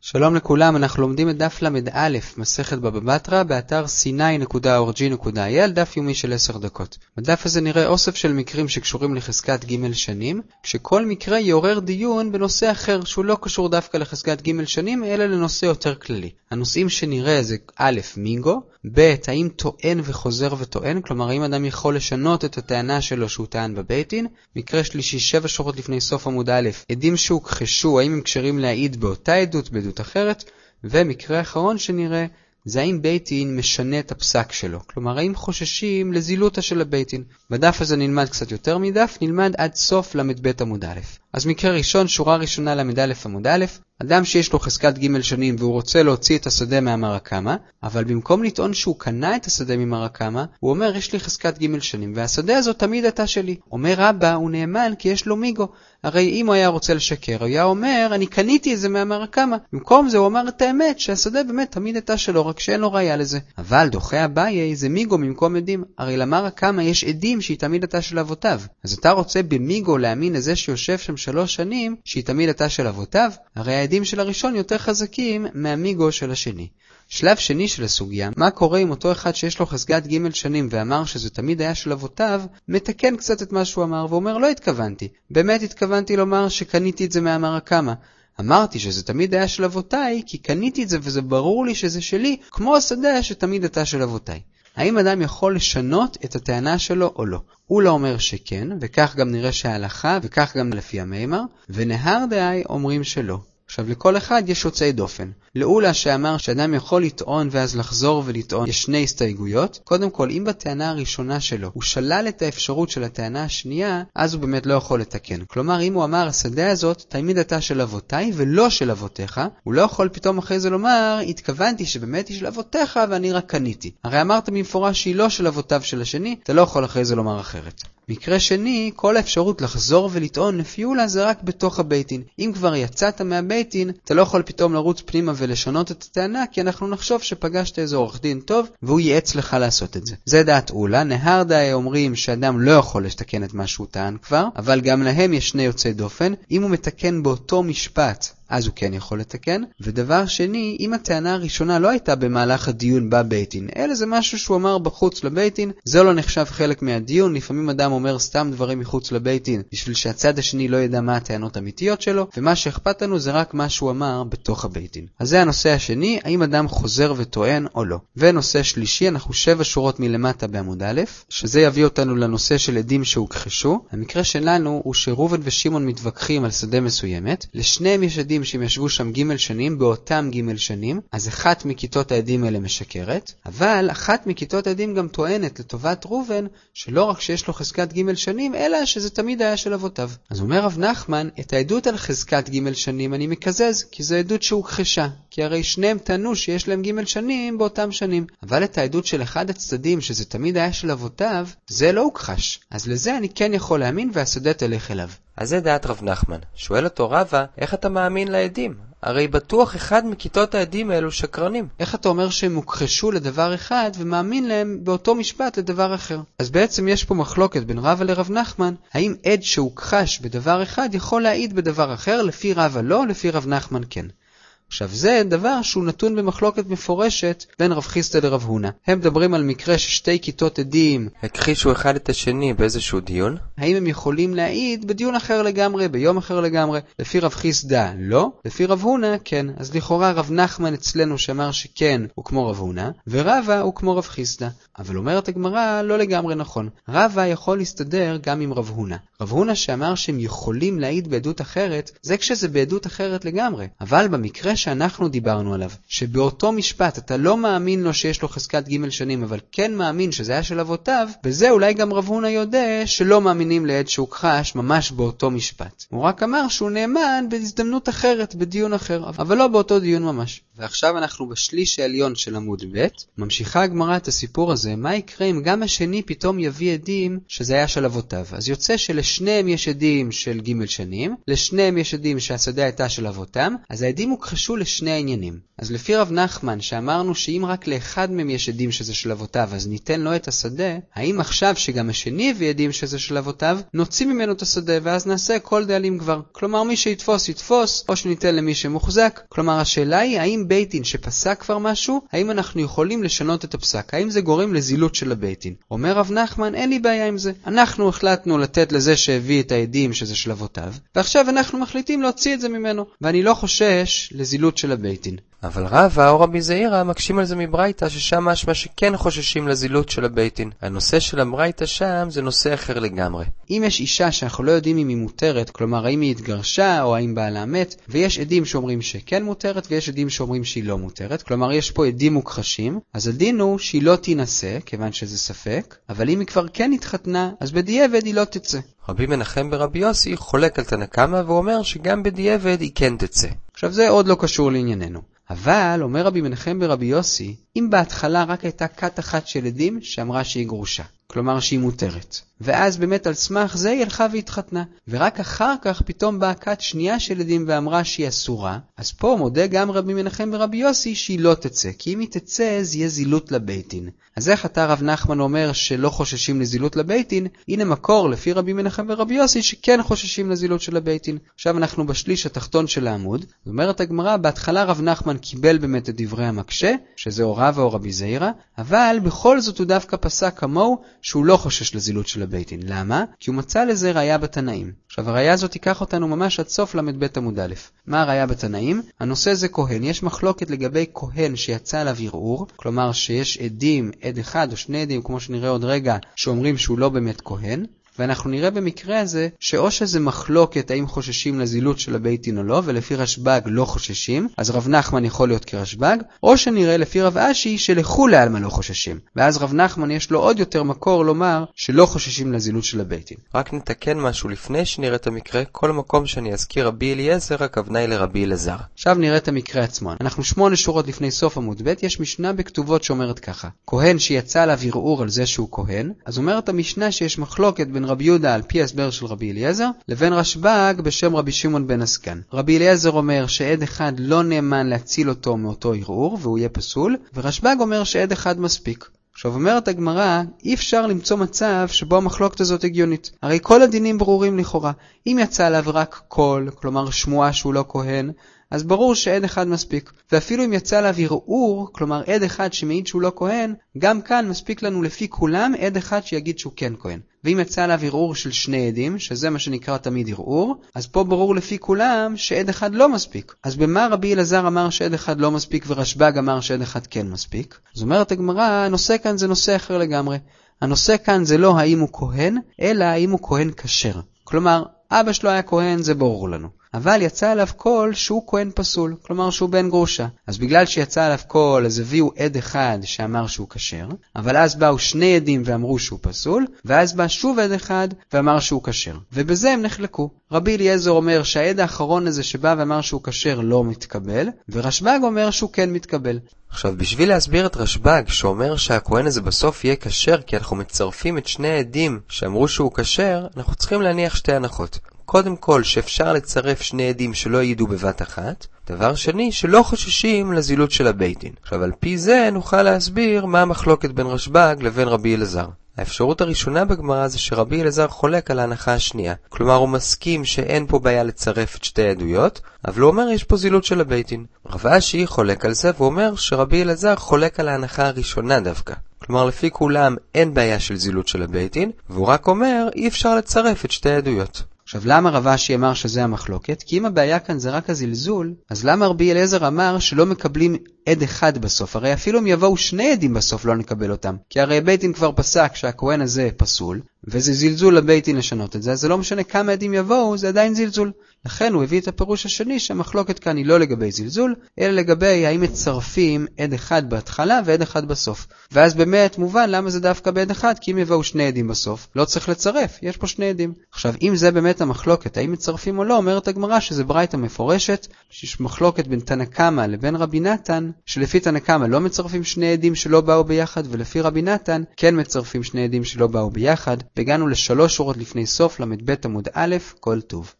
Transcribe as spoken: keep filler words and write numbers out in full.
שלום לכולם, אנחנו לומדים את דף למד א', מסכת בבא בתרא, באתר סיני נקודה או אר ג'י נקודה איי אל, דף יומי של עשר דקות. בדף הזה נראה אוסף של מקרים שקשורים לחזקת ג' שנים, כשכל מקרה יעורר דיון בנושא אחר שהוא לא קשור דווקא לחזקת ג' שנים, אלא לנושא יותר כללי. הנושאים שנראה זה א', מינגו, ב', האם טוען וחוזר וטוען, כלומר האם אדם יכול לשנות את הטענה שלו שהוא טען בבית דין. מקרה שלישי, שבע שורות לפני סוף עמוד א', עדים שהוכחשו, האם הם קשרים להעיד באותה עדות, בעדות אחרת. ומקרה אחרון שנראה זה האם בית דין משנה את הפסק שלו, כלומר האם חוששים לזילותה של הבית דין. בדף הזה נלמד קצת יותר מדף, נלמד עד סוף למד ב' עמוד א'. אז מקרה ראשון, שורה ראשונה למד א' עמוד א', אדם שיש לו חזקת ג' שנים והוא רוצה להוציא את השדה מהמרקמה, אבל במקום לטעון שהוא קנה את השדה ממרקמה, הוא אומר יש לי חזקת ג' שנים והשדה הזו תמיד הייתה שלי. אומר רבא, הוא נאמן כי יש לו מיגו. הרי אם הוא היה רוצה לשקר, הוא היה אומר אני קניתי את זה מהמרקמה. במקום זה הוא אמר את האמת שהשדה באמת תמיד הייתה שלו, רק שאין לו ראיה לזה. אבל דוחה אביי זה מיגו במקום עדים. הרי למרקמה יש עדים שהיא תמיד הייתה של אבותיו. אז אתה רוצה במיגו להאמין לזה שיושב שם שלוש שנים שהיא תמיד הייתה של אבותיו? הרי העדים של הראשון יותר חזקים מהמיגו של השני. שלב שני של הסוגיה, מה קורה עם אותו אחד שיש לו חזקת ג' שנים ואמר שזה תמיד היה של אבותיו, מתקן קצת את מה שהוא אמר ואומר לא התכוונתי. באמת התכוונתי לומר שקניתי את זה מהמרקמה. אמרתי שזה תמיד היה של אבותיי כי קניתי את זה וזה ברור לי שזה שלי, כמו השדה שתמיד הייתה של אבותיי. האם אדם יכול לשנות את הטענה שלו או לא? הוא לא אומר שכן, וכך גם נראה שההלכה, וכך גם לפי המאמר, ונהר דאי אומרים שלא. עכשיו לכל אחד יש יוצאי דופן. לאולה שאמר שאדם יכול לטעון ואז לחזור ולטעון, יש שני הסתייגויות. קודם כל, אם בטענה הראשונה שלו הוא שלל את האפשרות של הטענה השנייה, אז הוא באמת לא יכול לתקן. כלומר, אם הוא אמר השדה הזאת תמיד הייתה של אבותיי ולא של אבותיך, הוא לא יכול פתאום אחרי זה לומר התכוונתי שבאמת היא של אבותיך ואני רק קניתי. הרי אמרת במפורש שהיא לא של אבותיו של השני, אתה לא יכול אחרי זה לומר אחרת. מקרה שני, כל האפשרות לחזור ולטעון לפי אולה זה רק בתוך הבית דין. אם כבר יצאת מהבית דין, אתה לא יכול פתאום לרוץ פנימה ולשנות את הטענה, כי אנחנו נחשוב שפגשת איזה עורך דין טוב, והוא ייעץ לך לעשות את זה. זה דעת אולה. נהר דאי אומרים שאדם לא יכול לתקן את מה שהוא טען כבר, אבל גם להם יש שני יוצאי דופן. אם הוא מתקן באותו משפט, אז הוא כן יכול לתקן. ודבר שני, אם הטענה הראשונה לא הייתה במהלך הדיון בבית דין, אלא זה משהו שהוא אמר בחוץ לבית דין, זה לא נחשב חלק מהדיון. לפעמים אדם אומר סתם דברים מחוץ לבית דין, בשביל שהצד השני לא ידע מה הטענות האמיתיות שלו, ומה שאכפת לנו זה רק מה שהוא אמר בתוך הבית דין. אז זה הנושא השני, האם אדם חוזר וטוען או לא. ונושא שלישי, אנחנו שבע שורות מלמטה בעמוד א', שזה יביא אותנו לנושא של עדים שהוכחשו. המקרה שלנו הוא שראובן ושמעון מתווכחים על שדה מסוימת, לשניהם יש עדים שהם ישבו שם ג' שנים באותם ג' שנים, אז אחת מכיתות העדים האלה משקרת, אבל אחת מכיתות העדים גם טוענת לטובת ראובן שלא רק שיש לו חזקת ג' שנים, אלא שזה תמיד היה של אבותיו. אז אומר רב נחמן, את העדות על חזקת ג' שנים אני מקזז, כי זו עדות שהוכחשה, כי הרי שניהם טענו שיש להם ג' שנים באותם שנים. אבל את העדות של אחד הצדדים שזה תמיד היה של אבותיו, זה לא הוכחש. אז לזה אני כן יכול להאמין והשדה תלך אליו. אז זה דעת רב נחמן. שואל אותו רבא, איך אתה מאמין לעדים? הרי בטוח אחד מכיתות העדים האלו שקרנים. איך אתה אומר שהם הוכחשו לדבר אחד ומאמין להם באותו משפט לדבר אחר? אז בעצם יש פה מחלוקת בין רבא לרב נחמן, האם עד שהוכחש בדבר אחד יכול להעיד בדבר אחר? לפי רבא לא, לפי רב נחמן כן. עכשיו זה דבר שהוא נתון במחלוקת מפורשת בין רב חיסדא לרב הונא. הם מדברים על מקרה ששתי כיתות עדים הכחישו אחד את השני באיזשהו דיון. האם הם יכולים להעיד בדיון אחר לגמרי, ביום אחר לגמרי? לפי רב חיסדא לא, לפי רב הונא כן. אז לכאורה רב נחמן אצלנו שאמר שכן הוא כמו רב הונא, ורבא הוא כמו רב חיסדא. אבל אומרת הגמרא לא לגמרי נכון. רבא יכול להסתדר גם עם רב הונא. רב הונא שאמר שהם יכולים להעיד בעדות אחרת, זה כשזה בעדות אחרת לגמרי. אבל במקרה שאנחנו דיברנו עליו, שבאותו משפט אתה לא מאמין לו שיש לו חזקת ג' שנים, אבל כן מאמין שזה היה של אבותיו, בזה אולי גם רב הונא יודע שלא מאמינים לעד שהוכחש ממש באותו משפט. הוא רק אמר שהוא נאמן בהזדמנות אחרת, בדיון אחר, אבל לא באותו דיון ממש. ועכשיו אנחנו בשליש העליון של עמוד ב', ממשיכה הגמרא את הסיפור הזה זה מה יקרה אם גם השני פתאום יביא עדים שזה היה של אבותיו. אז יוצא שלשניהם יש עדים של ג' שנים, לשניהם יש עדים שהשדה הייתה של אבותם, אז העדים הוכחשו לשני העניינים. אז לפי רב נחמן שאמרנו שאם רק לאחד מהם יש עדים שזה של אבותיו אז ניתן לו את השדה, האם עכשיו שגם השני הביא עדים שזה של אבותיו נוציא ממנו את השדה ואז נעשה כל דאלים כבר? כלומר מי שיתפוס יתפוס או שניתן למי שמוחזק. כלומר השאלה היא האם בית דין שפסק כבר משהו, האם אנחנו יכולים לשנות את הפסק? האם זה גורם לזילות של הבית דין? אומר רב נחמן אין לי בעיה עם זה. אנחנו החלטנו לתת לזה שהביא את העדים שזה של אבותיו ועכשיו אנחנו מחליטים להוציא את זה ממנו ואני לא חושש לזילות של הבית דין. אבל רבא או רבי זעירא מקשים על זה מברייתא ששם משמע שכן חוששים לזילות של הבית דין. הנושא של הברייתא שם זה נושא אחר לגמרי. אם יש אישה שאנחנו לא יודעים אם היא מותרת, כלומר האם היא התגרשה או האם בעלה מת, ויש עדים שאומרים שכן מותרת ויש עדים שאומרים שהיא לא מותרת, כלומר יש פה עדים מוכחשים, אז הדין הוא שהיא לא תינשא כיוון שזה ספק, אבל אם היא כבר כן התחתנה אז בדיעבד היא לא תצא. רבי מנחם ברבי יוסי חולק על תנא קמא ואומר שגם בדיעבד היא כן תצא. עכשיו זה עוד לא קשור לענייננו. אבל, אומר רבי מנחם ברבי יוסי, אם בהתחלה רק הייתה כת אחת של עדים שאמרה שהיא גרושה, כלומר שהיא מותרת, ואז באמת על סמך זה היא הלכה והתחתנה, ורק אחר כך פתאום באה כת שנייה של עדים ואמרה שהיא אסורה, אז פה מודה גם רבי מנחם ברבי יוסי שהיא לא תצא, כי אם היא תצא זה יהיה זילות לבית דין. אז איך אתה רב נחמן אומר שלא חוששים לזילות לבית דין? הנה מקור לפי רבי מנחם ברבי יוסי שכן חוששים לזילות של הבית דין. עכשיו אנחנו בשליש התחתון של העמוד, זאת אומרת הגמרא, בהתחלה רב נחמן קיבל באמת את דברי המקשה, שזה או רבא או רבי זעירא, אבל בכל זאת הוא דווקא פסק כמוהו שהוא לא חושש לזילות של הבית דין. למה? כי הוא מצא לזה ראיה בתנאים. עכשיו הראיה הזאת תיקח אותנו ממש עד סוף למד ב' עמוד א'. מה הראיה בתנאים? הנושא זה כהן. יש מחלוקת לגבי כהן שיצא עליו ערעור, כלומר שיש עדים, עד אחד או שני עדים, כמו שנראה עוד רגע, שאומרים שהוא לא באמת כהן. ואנחנו נראה במקרה הזה שאו שזה מחלוקת האם חוששים לזילות של הבית דין או לא, ולפי רשב"ג לא חוששים, אז רב נחמן יכול להיות כרשב"ג, או שנראה לפי רב אשי שלכולי עלמא לא חוששים, ואז רב נחמן יש לו עוד יותר מקור לומר שלא חוששים לזילות של הבית דין. רק נתקן משהו לפני שנראה את המקרה, כל מקום שאני אזכיר רבי אליעזר הכוונה היא לרבי אלעזר. עכשיו נראה את המקרה עצמו. אנחנו שמונה שורות לפני סוף עמוד ב', יש משנה בכתובות שאומרת ככה: כהן שיצא עליו ערעור על זה שהוא כהן, אז אומרת המשנה שיש מחלוקת בין רבי יהודה על פי הסבר של רבי אליעזר לבין רשב"ג בשם רבי שמעון בן עסקן. רבי אליעזר אומר שעד אחד לא נאמן להציל אותו מאותו ערעור והוא יהיה פסול, ורשב"ג אומר שעד אחד מספיק. עכשיו אומרת הגמרא, אי אפשר למצוא מצב שבו המחלוקת הזאת הגיונית. הרי כל הדינים ברורים לכאורה. אם יצא עליו רק קול, כלומר שמועה שהוא לא כהן, אז ברור שעד אחד מספיק. ואפילו אם יצא עליו ערעור, כלומר עד אחד שמעיד שהוא לא כהן, גם כאן מספיק לנו לפי כולם עד אחד שיגיד שהוא כן כהן. ואם יצא עליו ערעור של שני עדים, שזה מה שנקרא תמיד ערעור, אז פה ברור לפי כולם שעד אחד לא מספיק. אז במה רבי אלעזר אמר שעד אחד לא מספיק ורשב"ג אמר שעד אחד כן מספיק? אז אומרת הגמרא, הנושא כאן זה נושא אחר לגמרי. הנושא כאן זה לא האם הוא כהן, אלא האם הוא כהן כשר. כלומר, אבא שלו היה כהן, זה ברור לנו. אבל יצא עליו קול שהוא כהן פסול, כלומר שהוא בן גרושה. אז בגלל שיצא עליו קול, אז הביאו עד אחד שאמר שהוא כשר, אבל אז באו שני עדים ואמרו שהוא פסול, ואז בא שוב עד אחד ואמר שהוא כשר. ובזה הם נחלקו. רבי אליעזר אומר שהעד האחרון הזה שבא ואמר שהוא כשר לא מתקבל, ורשב"ג אומר שהוא כן מתקבל. עכשיו, בשביל להסביר את רשב"ג שאומר שהכהן הזה בסוף יהיה כשר כי אנחנו מצרפים את שני העדים שאמרו שהוא כשר, אנחנו צריכים להניח שתי הנחות. קודם כל, שאפשר לצרף שני עדים שלא יעידו בבת אחת. דבר שני, שלא חוששים לזילות של הבית דין. עכשיו, על פי זה נוכל להסביר מה המחלוקת בין רשב"ג לבין רבי אלעזר. האפשרות הראשונה בגמרא זה שרבי אלעזר חולק על ההנחה השנייה. כלומר, הוא מסכים שאין פה בעיה לצרף את שתי עדויות, אבל הוא אומר יש פה זילות של הבית דין. רב אשי חולק על זה, והוא אומר שרבי אלעזר חולק על ההנחה הראשונה דווקא. כלומר, לפי כולם אין בעיה של זילות של הבית דין, והוא רק אומר אי אפשר לצרף את שתי עדויות. עכשיו, למה רב אשי אמר שזה המחלוקת? כי אם הבעיה כאן זה רק הזלזול, אז למה רבי אליעזר אמר שלא מקבלים עד אחד בסוף? הרי אפילו אם יבואו שני עדים בסוף לא נקבל אותם. כי הרי בית דין כבר פסק שהכהן הזה פסול, וזה זלזול לבית דין לשנות את זה, אז זה לא משנה כמה עדים יבואו, זה עדיין זלזול. לכן הוא הביא את הפירוש השני שהמחלוקת כאן היא לא לגבי זלזול, אלא לגבי האם מצרפים עד אחד בהתחלה ועד אחד בסוף. ואז באמת מובן למה זה דווקא בעד אחד, כי אם יבואו שני עדים בסוף, לא צריך לצרף, יש פה שני עדים. עכשיו, אם זה באמת המחלוקת, האם מצרפים או לא, אומרת הגמרא שזה ברייתא מפורשת, שיש מחלוקת בין תנא קמא לבין רבי נתן, שלפי תנא קמא לא מצרפים שני עדים שלא באו ביחד, ולפי רבי נתן כן מצרפים שני עדים שלא באו ביחד, והגענו לשלוש שורות לפני סוף למד ב' עמוד א', כל טוב.